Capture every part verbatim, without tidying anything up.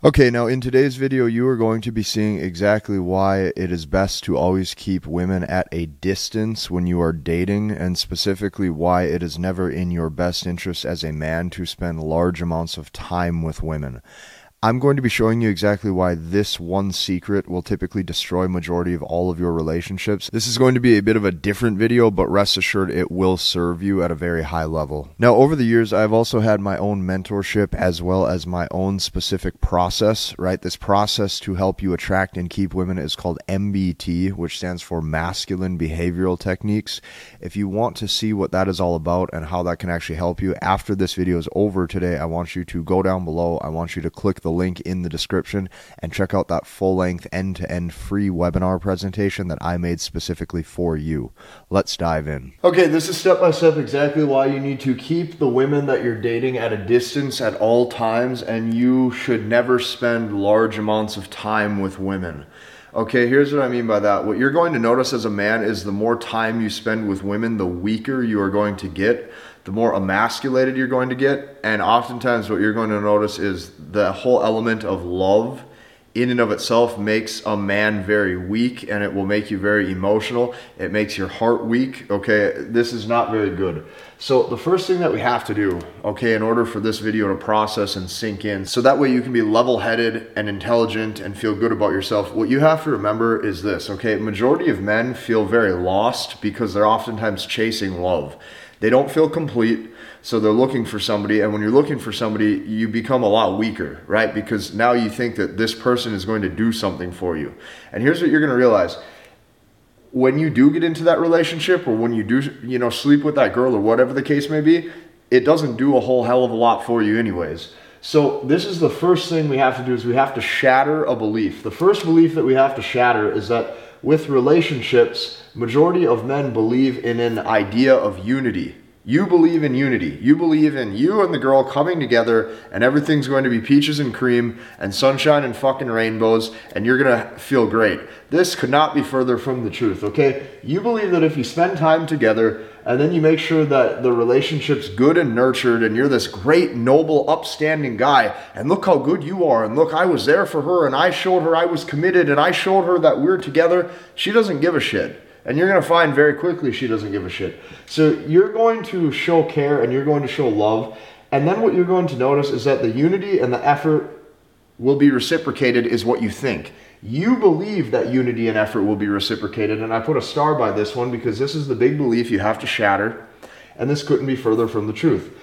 Okay, now in today's video, you are going to be seeing exactly why it is best to always keep women at a distance when you are dating, and specifically why it is never in your best interest as a man to spend large amounts of time with women. I'm going to be showing you exactly why this one secret will typically destroy majority of all of your relationships. This is going to be a bit of a different video, but rest assured it will serve you at a very high level. Now, over the years, I've also had my own mentorship as well as my own specific process, right? This process to help you attract and keep women is called M B T, which stands for Masculine Behavioral Techniques. If you want to see what that is all about and how that can actually help you, after this video is over today, I want you to go down below. I want you to click the link in the description and check out that full-length end-to-end free webinar presentation that I made specifically for you. Let's dive in. Okay, this is step-by-step exactly why you need to keep the women that you're dating at a distance at all times, and you should never spend large amounts of time with women. Okay, here's what I mean by that. What you're going to notice as a man is the more time you spend with women, the weaker you are going to get, the more emasculated you're going to get, and oftentimes what you're going to notice is the whole element of love in and of itself makes a man very weak, and it will make you very emotional. It makes your heart weak, okay? This is not very good. So the first thing that we have to do, okay, in order for this video to process and sink in, so that way you can be level-headed and intelligent and feel good about yourself, what you have to remember is this, okay? Majority of men feel very lost because they're oftentimes chasing love. They don't feel complete, so they're looking for somebody, and when you're looking for somebody, you become a lot weaker, right? Because now you think that this person is going to do something for you. And here's what you're going to realize. When you do get into that relationship, or when you do, you know, sleep with that girl or whatever the case may be, it doesn't do a whole hell of a lot for you anyways. So this is the first thing we have to do, is we have to shatter a belief. The first belief that we have to shatter is that with relationships, majority of men believe in an idea of unity. You believe in unity. You believe in you and the girl coming together and everything's going to be peaches and cream and sunshine and fucking rainbows and you're going to feel great. This could not be further from the truth, okay? You believe that if you spend time together and then you make sure that the relationship's good and nurtured and you're this great, noble, upstanding guy, and look how good you are, and look, I was there for her and I showed her I was committed and I showed her that we're together, she doesn't give a shit. And you're going to find very quickly she doesn't give a shit. So you're going to show care and you're going to show love. And then what you're going to notice is that the unity and the effort will be reciprocated is what you think. You believe that unity and effort will be reciprocated. And I put a star by this one because this is the big belief you have to shatter. And this couldn't be further from the truth.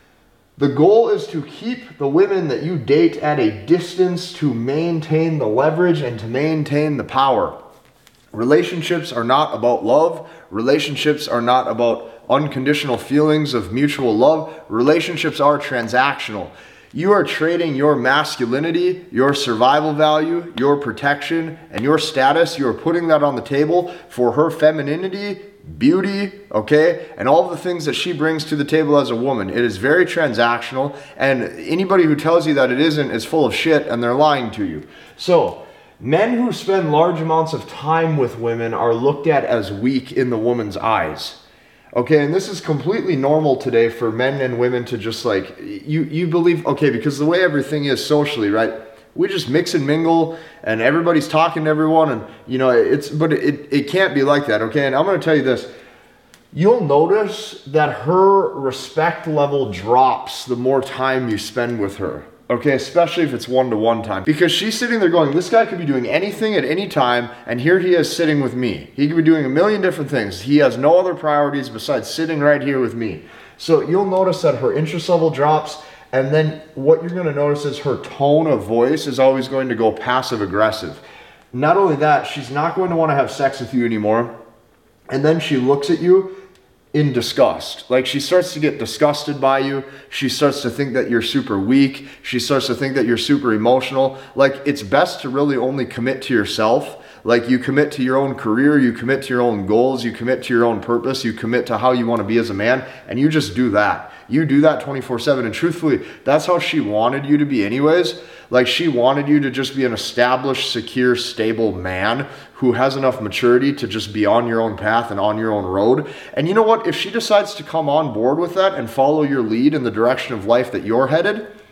The goal is to keep the women that you date at a distance to maintain the leverage and to maintain the power. Relationships are not about love. Relationships are not about unconditional feelings of mutual love. Relationships are transactional. You are trading your masculinity, your survival value, your protection, and your status. You are putting that on the table for her femininity, beauty, okay, and all the things that she brings to the table as a woman. It is very transactional, and anybody who tells you that it isn't is full of shit, and they're lying to you. So, men who spend large amounts of time with women are looked at as weak in the woman's eyes. Okay, and this is completely normal today for men and women to just like, you, you believe, okay, because the way everything is socially, right? We just mix and mingle and everybody's talking to everyone and, you know, it's, but it, it can't be like that, okay? And I'm going to tell you this. You'll notice that her respect level drops the more time you spend with her. Okay, especially if it's one-to-one time. Because she's sitting there going, this guy could be doing anything at any time, and here he is sitting with me. He could be doing a million different things. He has no other priorities besides sitting right here with me. So you'll notice that her interest level drops, and then what you're going to notice is her tone of voice is always going to go passive-aggressive. Not only that, she's not going to want to have sex with you anymore, and then she looks at you in disgust. Like she starts to get disgusted by you. She starts to think that you're super weak. She starts to think that you're super emotional. Like it's best to really only commit to yourself. Like you commit to your own career, you commit to your own goals, you commit to your own purpose, you commit to how you want to be as a man, and you just do that. You do that twenty-four seven, and truthfully, that's how she wanted you to be anyways. Like she wanted you to just be an established, secure, stable man who has enough maturity to just be on your own path and on your own road. And you know what? If she decides to come on board with that and follow your lead in the direction of life that you're headed,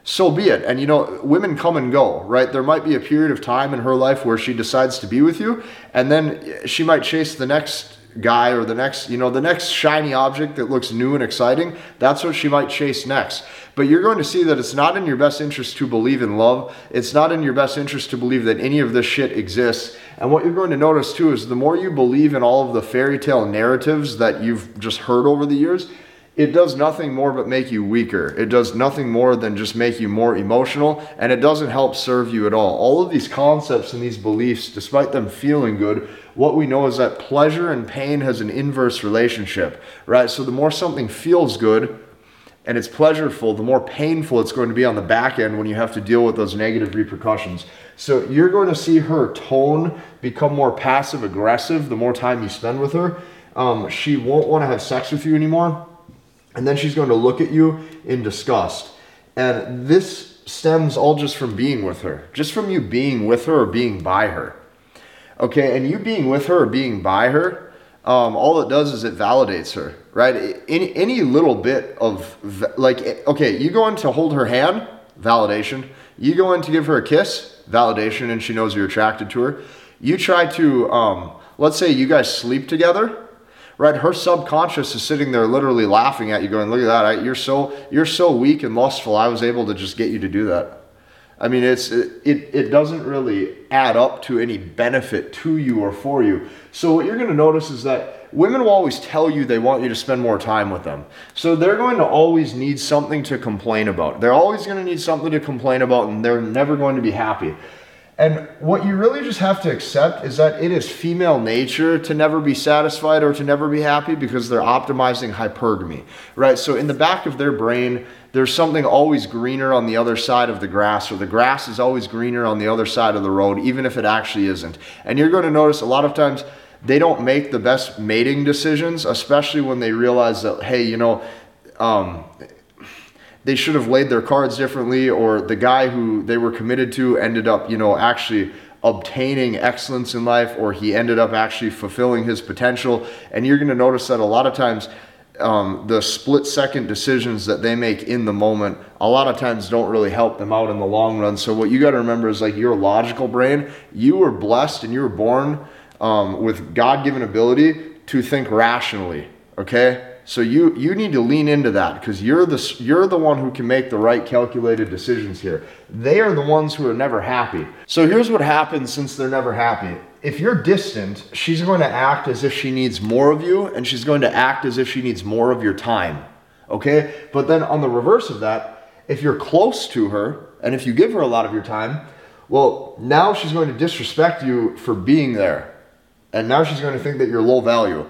so be it. And you know, women come and go, right? There might be a period of time in her life where she decides to be with you, and then she might chase the next guy or the next, you know, the next shiny object that looks new and exciting. That's what she might chase next. But you're going to see that it's not in your best interest to believe in love. It's not in your best interest to believe that any of this shit exists. And what you're going to notice too is the more you believe in all of the fairy tale narratives that you've just heard over the years, it does nothing more but make you weaker. It does nothing more than just make you more emotional, and it doesn't help serve you at all. All of these concepts and these beliefs, despite them feeling good, what we know is that pleasure and pain has an inverse relationship, right? So the more something feels good and it's pleasureful, the more painful it's going to be on the back end when you have to deal with those negative repercussions. So you're going to see her tone become more passive aggressive the more time you spend with her. Um, she won't want to have sex with you anymore. And then she's going to look at you in disgust. And this stems all just from being with her. Just from you being with her or being by her. Okay, and you being with her or being by her, um, all it does is it validates her, right? Any, any little bit of, like, okay, you go in to hold her hand, validation. You go in to give her a kiss, validation, and she knows you're attracted to her. You try to, um, let's say you guys sleep together, right? Her subconscious is sitting there literally laughing at you going, look at that, I, you're so you're so weak and lustful, I was able to just get you to do that. I mean, it's it, it, it doesn't really add up to any benefit to you or for you. So what you're going to notice is that women will always tell you they want you to spend more time with them. So they're going to always need something to complain about. They're always going to need something to complain about, and they're never going to be happy. And what you really just have to accept is that it is female nature to never be satisfied or to never be happy because they're optimizing hypergamy, right? So in the back of their brain, there's something always greener on the other side of the grass, or the grass is always greener on the other side of the road, even if it actually isn't. And you're going to notice a lot of times they don't make the best mating decisions, especially when they realize that, hey, you know, um, they should have laid their cards differently, or the guy who they were committed to ended up, you know, actually obtaining excellence in life, or he ended up actually fulfilling his potential. And you're going to notice that a lot of times um, the split second decisions that they make in the moment, a lot of times don't really help them out in the long run. So what you got to remember is, like, your logical brain, you were blessed and you were born um, with God-given ability to think rationally, okay? So you, you need to lean into that, because you're the, you're the one who can make the right calculated decisions here. They are the ones who are never happy. So here's what happens since they're never happy. If you're distant, she's going to act as if she needs more of you, and she's going to act as if she needs more of your time, okay? But then on the reverse of that, if you're close to her, and if you give her a lot of your time, well, now she's going to disrespect you for being there. And now she's going to think that you're low value.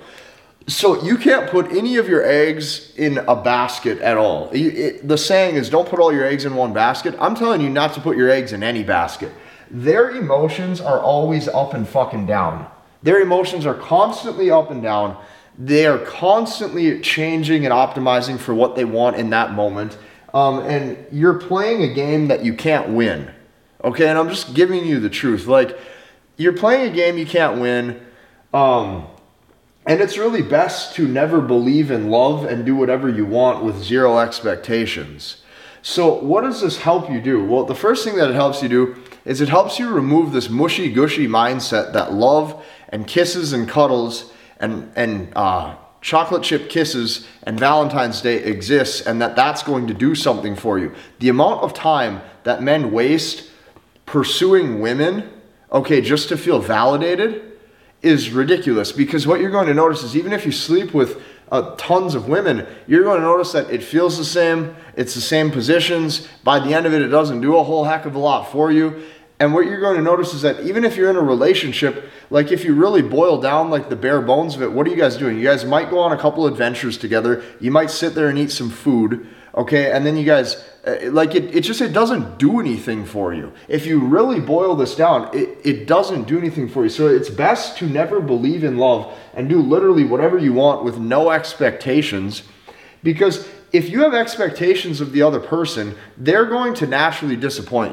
So you can't put any of your eggs in a basket at all. You, it, the saying is, don't put all your eggs in one basket. I'm telling you not to put your eggs in any basket. Their emotions are always up and fucking down. Their emotions are constantly up and down. They are constantly changing and optimizing for what they want in that moment. Um, and you're playing a game that you can't win. Okay, and I'm just giving you the truth. Like, you're playing a game you can't win. Um... And it's really best to never believe in love and do whatever you want with zero expectations. So what does this help you do? Well, the first thing that it helps you do is it helps you remove this mushy gushy mindset that love and kisses and cuddles and, and uh, chocolate chip kisses and Valentine's Day exists, and that that's going to do something for you. The amount of time that men waste pursuing women, okay, just to feel validated, is ridiculous, because what you're going to notice is even if you sleep with uh, tons of women, you're going to notice that it feels the same, it's the same positions. By the end of it, it doesn't do a whole heck of a lot for you. And what you're going to notice is that even if you're in a relationship, like if you really boil down like the bare bones of it, what are you guys doing? You guys might go on a couple adventures together. You might sit there and eat some food, okay? And then you guys, uh, like it, it just, it doesn't do anything for you. If you really boil this down, it, it doesn't do anything for you. So it's best to never believe in love and do literally whatever you want with no expectations, because if you have expectations of the other person, they're going to naturally disappoint you.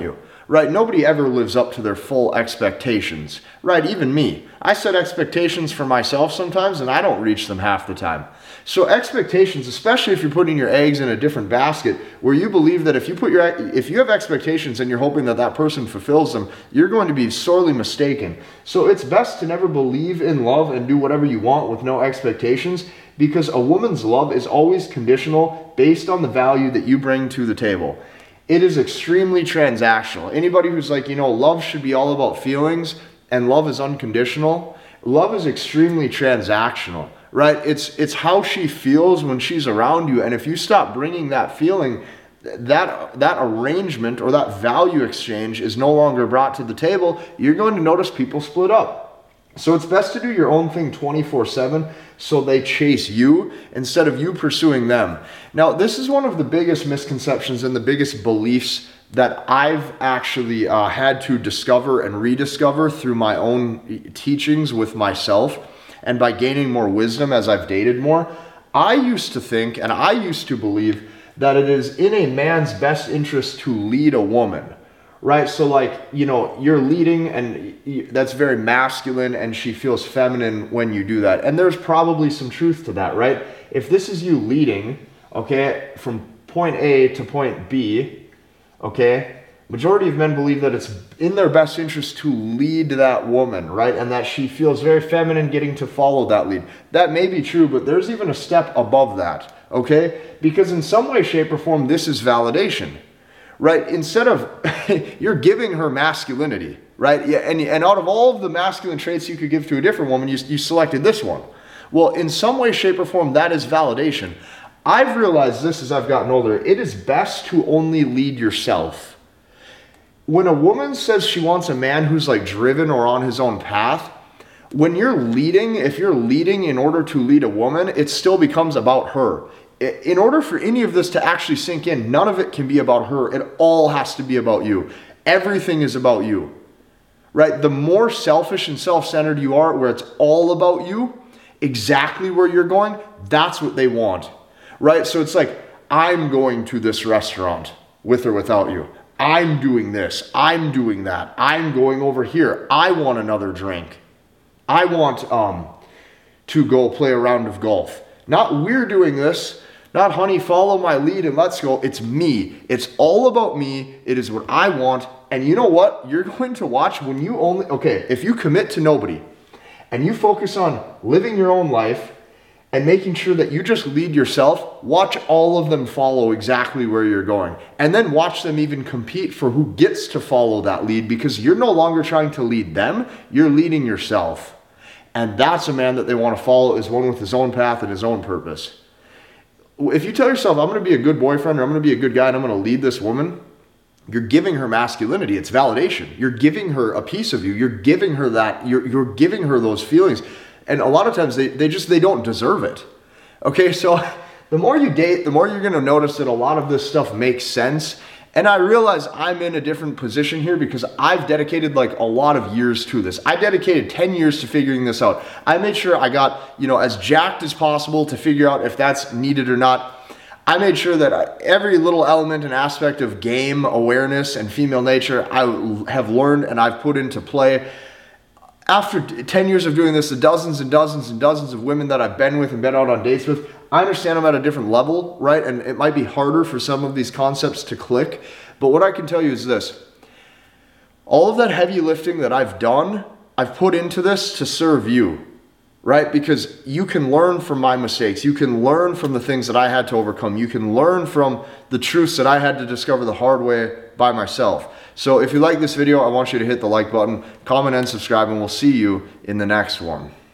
right? Nobody ever lives up to their full expectations, right? Even me. I set expectations for myself sometimes and I don't reach them half the time. So expectations, especially if you're putting your eggs in a different basket, where you believe that if you put your, if you have expectations and you're hoping that that person fulfills them, you're going to be sorely mistaken. So it's best to never believe in love and do whatever you want with no expectations, because a woman's love is always conditional based on the value that you bring to the table. It is extremely transactional. Anybody who's like, you know, love should be all about feelings and love is unconditional, love is extremely transactional. Right? It's it's how she feels when she's around you. And if you stop bringing that feeling, that that arrangement or that value exchange is no longer brought to the table, you're going to notice people split up. So it's best to do your own thing twenty-four seven so they chase you instead of you pursuing them. Now, this is one of the biggest misconceptions and the biggest beliefs that I've actually uh, had to discover and rediscover through my own teachings with myself. And by gaining more wisdom as I've dated more. I used to think, and I used to believe, that it is in a man's best interest to lead a woman, right? So like, you know, you're leading and that's very masculine and she feels feminine when you do that. And there's probably some truth to that, right? If this is you leading, okay, from point A to point B, okay, majority of men believe that it's in their best interest to lead that woman, right? And that she feels very feminine getting to follow that lead. That may be true, but there's even a step above that, okay? Because in some way, shape, or form, this is validation, right? Instead of, you're giving her masculinity, right? Yeah, and, and out of all of the masculine traits you could give to a different woman, you, you selected this one. Well, in some way, shape, or form, that is validation. I've realized this as I've gotten older. It is best to only lead yourself. When a woman says she wants a man who's like driven or on his own path, when you're leading, if you're leading in order to lead a woman, it still becomes about her. In order for any of this to actually sink in, none of it can be about her. It all has to be about you. Everything is about you, right? The more selfish and self-centered you are, where it's all about you, exactly where you're going, that's what they want, right? So it's like, I'm going to this restaurant with or without you. I'm doing this, I'm doing that, I'm going over here, I want another drink. I want um, to go play a round of golf. Not we're doing this, not honey, follow my lead and let's go. It's me. It's all about me. It is what I want. And you know what? You're going to watch when you only, okay, if you commit to nobody and you focus on living your own life and making sure that you just lead yourself, watch all of them follow exactly where you're going. And then watch them even compete for who gets to follow that lead, because you're no longer trying to lead them, you're leading yourself. And that's a man that they want to follow, is one with his own path and his own purpose. If you tell yourself, I'm going to be a good boyfriend, or I'm going to be a good guy and I'm going to lead this woman, you're giving her masculinity. It's validation. You're giving her a piece of you. You're giving her that, you're, you're giving her those feelings. And a lot of times they, they just, they don't deserve it. Okay, so the more you date, the more you're going to notice that a lot of this stuff makes sense. And I realize I'm in a different position here because I've dedicated like a lot of years to this. I dedicated ten years to figuring this out. I made sure I got, you know, as jacked as possible to figure out if that's needed or not. I made sure that every little element and aspect of game awareness and female nature I have learned and I've put into play. After ten years of doing this, the dozens and dozens and dozens of women that I've been with and been out on dates with, I understand I'm at a different level, right? And it might be harder for some of these concepts to click. But what I can tell you is this. All of that heavy lifting that I've done, I've put into this to serve you, right? Because you can learn from my mistakes. You can learn from the things that I had to overcome. You can learn from the truths that I had to discover the hard way by myself. So if you like this video, I want you to hit the like button, comment, and subscribe, and we'll see you in the next one.